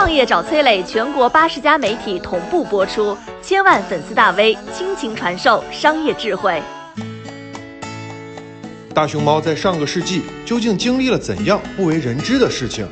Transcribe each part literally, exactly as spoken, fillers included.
创业找崔磊，全国八十家媒体同步播出，千万粉丝大 V 倾情传授商业智慧。 大熊猫在上个世纪究竟经历了怎样不为人知的事情？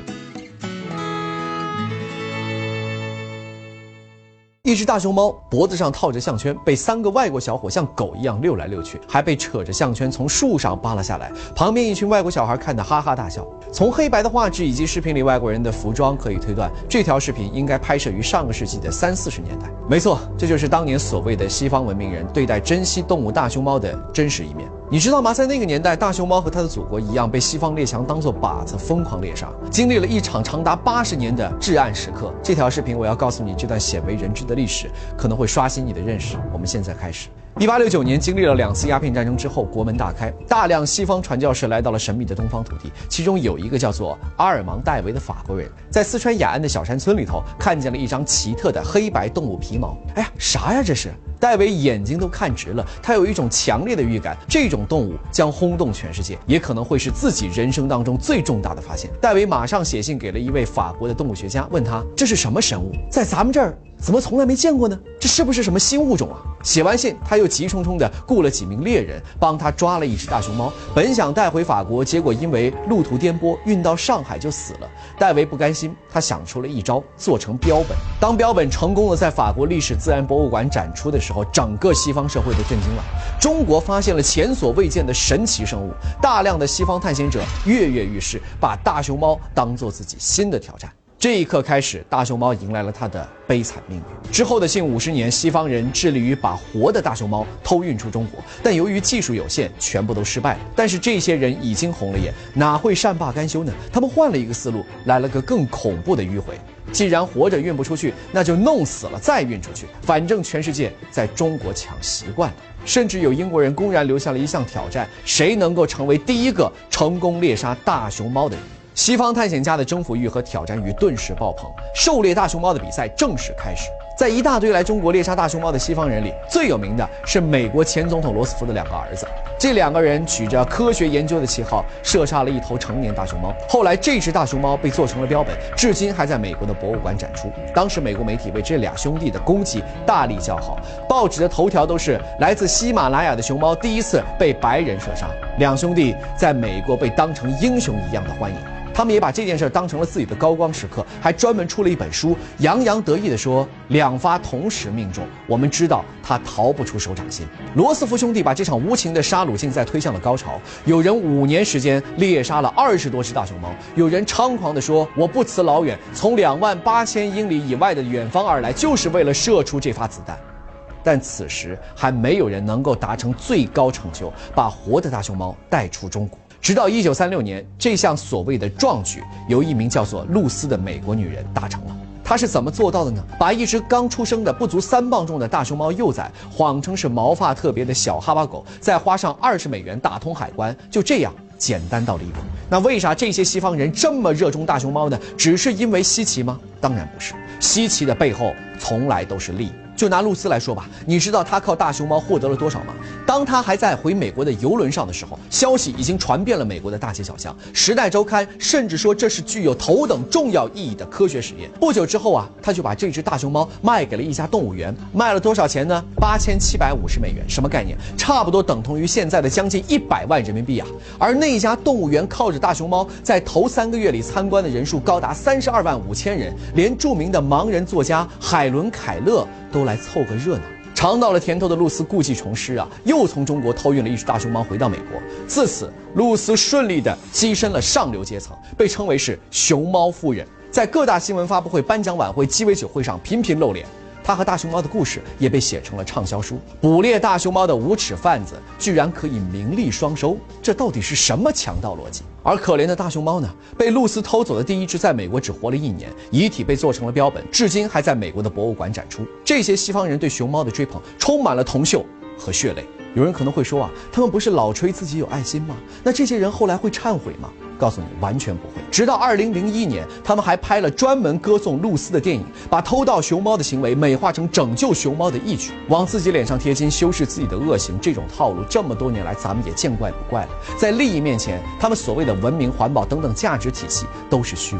一只大熊猫脖子上套着项圈，被三个外国小伙像狗一样溜来溜去，还被扯着项圈从树上扒了下来。旁边一群外国小孩看得哈哈大笑。从黑白的画质以及视频里外国人的服装可以推断，这条视频应该拍摄于上个世纪的三四十年代。没错，这就是当年所谓的西方文明人对待珍稀动物大熊猫的真实一面。你知道吗？在那个年代，大熊猫和它的祖国一样，被西方列强当作靶子疯狂猎杀，经历了一场长达八十年的至暗时刻。这条视频我要告诉你，这段鲜为人知的历史可能会刷新你的认识。我们现在开始。一八六九年，经历了两次鸦片战争之后，国门大开，大量西方传教士来到了神秘的东方土地。其中有一个叫做阿尔芒·戴维的法国人，在四川雅安的小山村里头，看见了一张奇特的黑白动物皮毛。哎呀，啥呀这是？戴维眼睛都看直了，他有一种强烈的预感，这种动物将轰动全世界，也可能会是自己人生当中最重大的发现。戴维马上写信给了一位法国的动物学家，问他这是什么生物，在咱们这儿怎么从来没见过呢？这是不是什么新物种啊？写完信，他又急冲冲地雇了几名猎人，帮他抓了一只大熊猫，本想带回法国，结果因为路途颠簸，运到上海就死了。戴维不甘心，他想出了一招，做成标本。当标本成功的在法国历史自然博物馆展出的时候，整个西方社会都震惊了。中国发现了前所未见的神奇生物，大量的西方探险者跃跃欲试，把大熊猫当作自己新的挑战。这一刻开始，大熊猫迎来了它的悲惨命运。之后的近五十年，西方人致力于把活的大熊猫偷运出中国，但由于技术有限，全部都失败了。但是这些人已经红了眼，哪会善罢甘休呢？他们换了一个思路，来了个更恐怖的迂回。既然活着运不出去，那就弄死了再运出去，反正全世界在中国抢习惯了。甚至有英国人公然留下了一项挑战，谁能够成为第一个成功猎杀大熊猫的人？西方探险家的征服欲和挑战欲顿时爆棚，狩猎大熊猫的比赛正式开始。在一大堆来中国猎杀大熊猫的西方人里，最有名的是美国前总统罗斯福的两个儿子。这两个人举着科学研究的旗号，射杀了一头成年大熊猫。后来这只大熊猫被做成了标本，至今还在美国的博物馆展出。当时美国媒体为这俩兄弟的功绩大力叫好，报纸的头条都是来自喜马拉雅的熊猫第一次被白人射杀。两兄弟在美国被当成英雄一样的欢迎。他们也把这件事当成了自己的高光时刻，还专门出了一本书，洋洋得意地说：两发同时命中，我们知道他逃不出手掌心。罗斯福兄弟把这场无情的杀戮竞赛推向了高潮，有人五年时间猎杀了二十多只大熊猫，有人猖狂地说：我不辞老远，从两万八千英里以外的远方而来，就是为了射出这发子弹。但此时还没有人能够达成最高成就，把活的大熊猫带出中国。直到一九三六年，这项所谓的壮举由一名叫做露丝的美国女人达成了。她是怎么做到的呢？把一只刚出生的不足三磅重的大熊猫幼崽谎称是毛发特别的小哈巴狗，再花上二十美元打通海关，就这样简单到离谱。那为啥这些西方人这么热衷大熊猫呢？只是因为稀奇吗？当然不是，稀奇的背后从来都是利益。就拿露丝来说吧，你知道他靠大熊猫获得了多少吗？当他还在回美国的游轮上的时候，消息已经传遍了美国的大街小巷，《时代周刊》甚至说这是具有头等重要意义的科学实验。不久之后啊，他就把这只大熊猫卖给了一家动物园，卖了多少钱呢？八千七百五十美元，什么概念？差不多等同于现在的将近一百万人民币啊！而那家动物园靠着大熊猫，在头三个月里参观的人数高达三十二万五千人，连著名的盲人作家海伦·凯勒都来凑个热闹。尝到了甜头的露丝故技重施啊，又从中国偷运了一只大熊猫回到美国。自此，露丝顺利地跻身了上流阶层，被称为是熊猫夫人，在各大新闻发布会、颁奖晚会、鸡尾酒会上频频露脸。他和大熊猫的故事也被写成了畅销书。捕猎大熊猫的无耻贩子居然可以名利双收，这到底是什么强盗逻辑？而可怜的大熊猫呢？被露丝偷走的第一只，在美国只活了一年，遗体被做成了标本，至今还在美国的博物馆展出。这些西方人对熊猫的追捧，充满了铜锈和血泪。有人可能会说啊，他们不是老吹自己有爱心吗？那这些人后来会忏悔吗？告诉你，完全不会。直到二零零一年，他们还拍了专门歌颂露丝的电影，把偷盗熊猫的行为美化成拯救熊猫的义举，往自己脸上贴金，修饰自己的恶行。这种套路这么多年来，咱们也见怪不怪了。在利益面前，他们所谓的文明、环保等等价值体系都是虚伪的。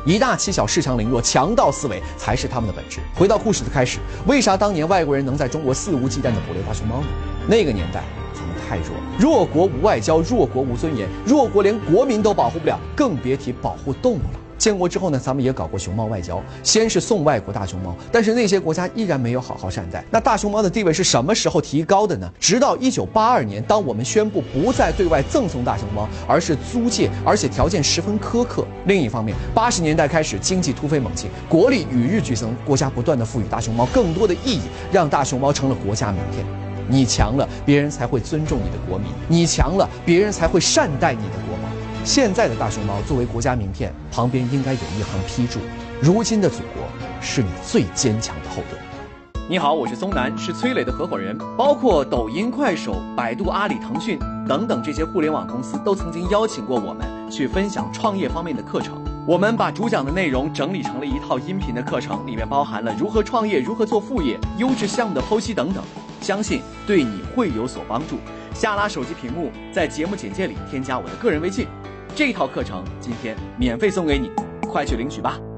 以大欺小，恃强凌弱，强盗思维才是他们的本质。回到故事的开始，为啥当年外国人能在中国肆无忌惮地捕猎大熊猫呢？那个年代咱们太弱了，弱国无外交，弱国无尊严，弱国连国民都保护不了，更别提保护动物了。建国之后呢，咱们也搞过熊猫外交，先是送外国大熊猫，但是那些国家依然没有好好善待。那大熊猫的地位是什么时候提高的呢？直到一九八二年，当我们宣布不再对外赠送大熊猫，而是租借，而且条件十分苛刻。另一方面，八十年代开始经济突飞猛进，国力与日俱增，国家不断的赋予大熊猫更多的意义，让大熊猫成了国家名片。你强了，别人才会尊重你的国民；你强了，别人才会善待你的国宝。现在的大熊猫作为国家名片，旁边应该有一行批注：如今的祖国是你最坚强的后盾。你好，我是松南，是崔磊的合伙人。包括抖音、快手、百度、阿里、腾讯等等这些互联网公司都曾经邀请过我们去分享创业方面的课程。我们把主讲的内容整理成了一套音频的课程，里面包含了如何创业、如何做副业、优质项目的剖析等等，相信对你会有所帮助。下拉手机屏幕，在节目简介里添加我的个人微信，这套课程今天免费送给你，快去领取吧。